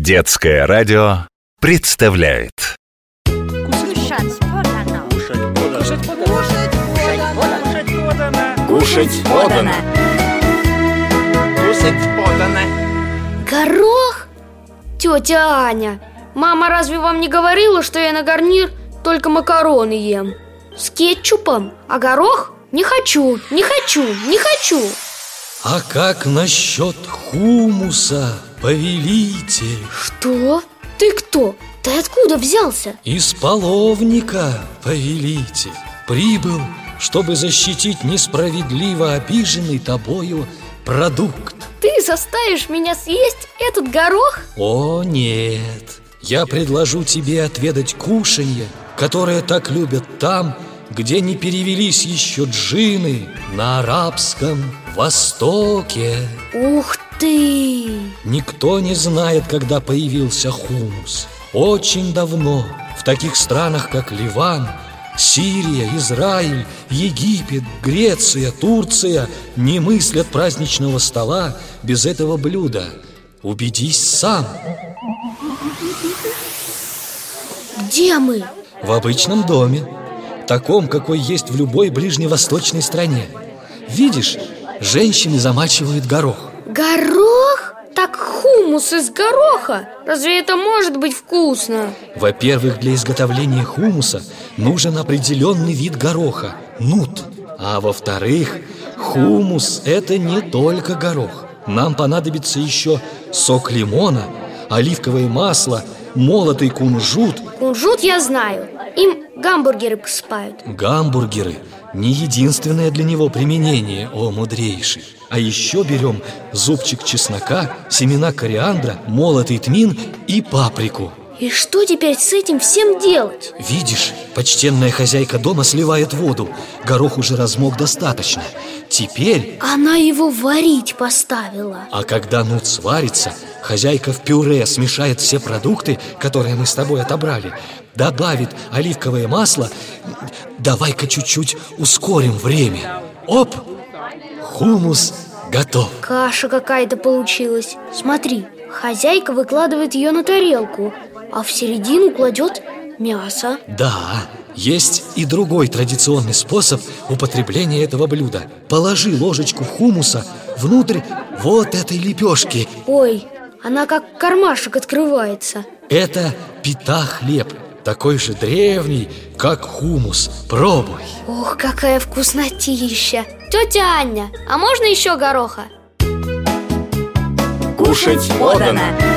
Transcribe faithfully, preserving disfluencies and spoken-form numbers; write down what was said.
Детское радио представляет. Кушать подано. Кушать подано. Кушать подано. Кушать подано. Кушать подано. Горох? Тетя Аня, мама разве вам не говорила, что я на гарнир только макароны ем? С кетчупом, а горох? Не хочу, не хочу, не хочу. А как насчет хумуса, повелитель? Что? Ты кто? Ты откуда взялся? Из половника, повелитель. Прибыл, чтобы защитить несправедливо обиженный тобою продукт. Ты заставишь меня съесть этот горох? О, нет. Я предложу тебе отведать кушанье, которое так любят там, где не перевелись еще джинны на арабском Востоке. Ух ты! Никто не знает, когда появился хумус. Очень давно в таких странах, как Ливан, Сирия, Израиль, Египет, Греция, Турция не мыслят праздничного стола без этого блюда. Убедись сам. Где мы? В обычном доме, таком, какой есть в любой ближневосточной стране. Видишь, женщины замачивают горох. Горох? Так хумус из гороха? Разве это может быть вкусно? Во-первых, для изготовления хумуса нужен определенный вид гороха – нут. А во-вторых, хумус – это не только горох. Нам понадобится еще сок лимона, оливковое масло, молотый кунжут. Кунжут я знаю, им гамбургеры посыпают. Гамбургеры – не единственное для него применение, о мудрейший. А еще берем зубчик чеснока, семена кориандра, молотый тмин и паприку. И что теперь с этим всем делать? Видишь, почтенная хозяйка дома сливает воду. Горох уже размок достаточно. Теперь... Она его варить поставила. А когда нут сварится, хозяйка в пюре смешает все продукты, которые мы с тобой отобрали, добавит оливковое масло. Давай-ка чуть-чуть ускорим время. Оп! Хумус готов. Каша какая-то получилась. Смотри, хозяйка выкладывает ее на тарелку, а в середину кладет мясо. Да, есть и другой традиционный способ употребления этого блюда. Положи ложечку хумуса внутрь вот этой лепешки. Ой, она как кармашек открывается. Это пита-хлеб, такой же древний, как хумус. Пробуй. Ох, какая вкуснотища. Тетя Аня, а можно еще гороха? Кушать подано.